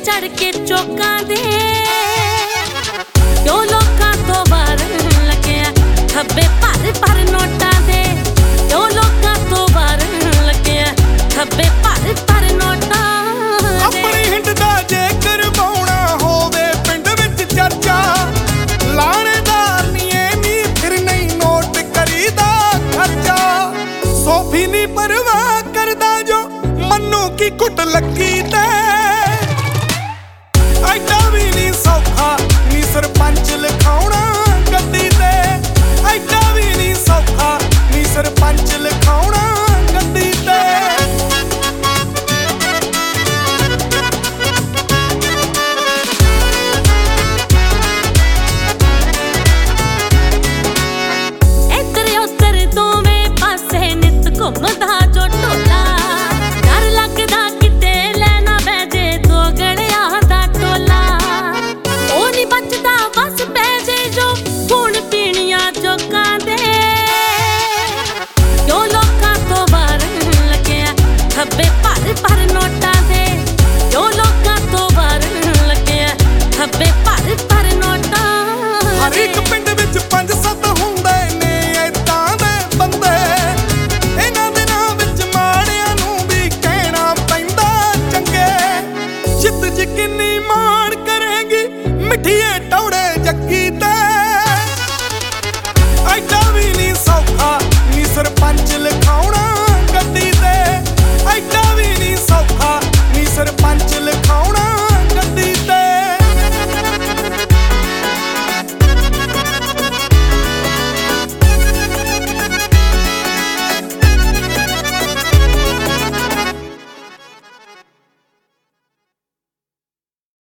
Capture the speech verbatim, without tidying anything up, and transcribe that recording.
चढ़ के चौकां दे क्यों लोकां तो वारन लगे खब्बे भर भर नोटां दे क्यों लोकां तो वारन लगे खब्बे भर भर नोटां दे। अपनी हिंड दा जे करवाउणा होवे पिंड विच चर्चा लाणेदार नी नी फिर नहीं नोट करीदा खर्चा सोफी नी परवाह करदा जो मन्नू की कुट लगी ते ऐडा भी नी सौखा नी सरपंच लिखाउणा गद्दी ते ऐडा भी नी सौखा नी सरपंच लिखाउणा गद्दी ते। इधर उधर दोवें पासे नित घुमदा जो टोला डर लगदा किते लैना पै जे दो गड़ियां दा टोला ओ नी बचदा बस पै जे जो खून पीणियां चौकां दे क्यों लोकां तो वारन लगे खब्बे भर भर नोटां दे क्यों लोकां तो वारन लगे खब्बे भर भर नोटां हर एक पिंड विच पंज सत्त हुंदे ने ऐदां दे बंदे इन्हां दिनां विच माड़ियां नूं भी कहना पैंदा चंगे जित यकीनी माण करेगी मिठिए टौड़े जग्गी